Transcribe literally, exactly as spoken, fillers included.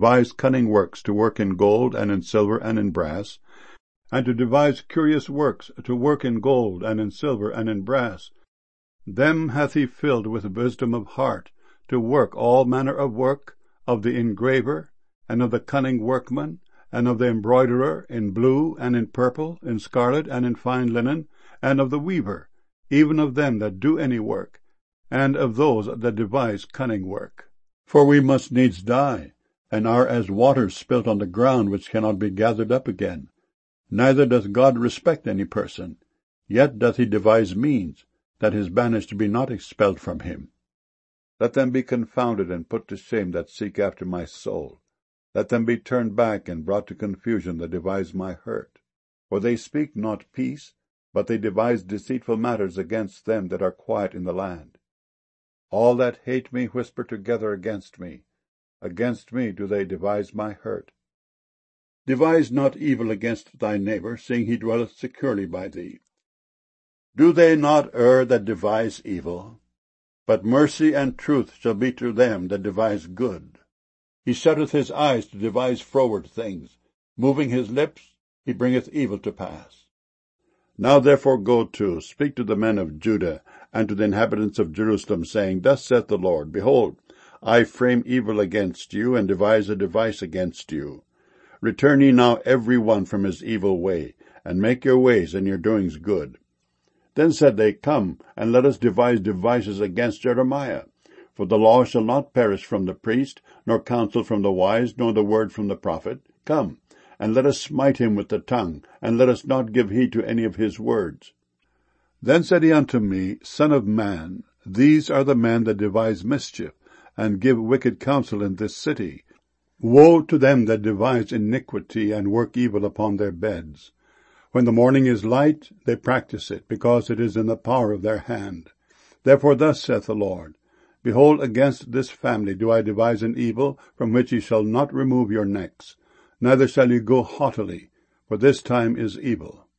devise cunning works, to work in gold, and in silver, and in brass, and to devise curious works, to work in gold, and in silver, and in brass. Them hath he filled with wisdom of heart, to work all manner of work, of the engraver, and of the cunning workman, and of the embroiderer, in blue, and in purple, in scarlet, and in fine linen, and of the weaver, even of them that do any work, and of those that devise cunning work. For we must needs die, and are as waters spilt on the ground, which cannot be gathered up again. Neither doth God respect any person, yet doth he devise means, that his banished be not expelled from him. Let them be confounded and put to shame that seek after my soul. Let them be turned back and brought to confusion that devise my hurt. For they speak not peace, but they devise deceitful matters against them that are quiet in the land. All that hate me whisper together against me. Against me do they devise my hurt. Devise not evil against thy neighbor, seeing he dwelleth securely by thee. Do they not err that devise evil? But mercy and truth shall be to them that devise good. He shutteth his eyes to devise froward things. Moving his lips, he bringeth evil to pass. Now therefore go to, speak to the men of Judah, and to the inhabitants of Jerusalem, saying, Thus saith the Lord, Behold, I frame evil against you, and devise a device against you. Return ye now every one from his evil way, and make your ways and your doings good. Then said they, Come, and let us devise devices against Jeremiah. For the law shall not perish from the priest, nor counsel from the wise, nor the word from the prophet. Come, and let us smite him with the tongue, and let us not give heed to any of his words. Then said he unto me, Son of man, these are the men that devise mischief, and give wicked counsel in this city. Woe to them that devise iniquity, and work evil upon their beds. When the morning is light, they practice it, because it is in the power of their hand. Therefore thus saith the Lord, Behold, against this family do I devise an evil, from which ye shall not remove your necks, neither shall ye go haughtily, for this time is evil.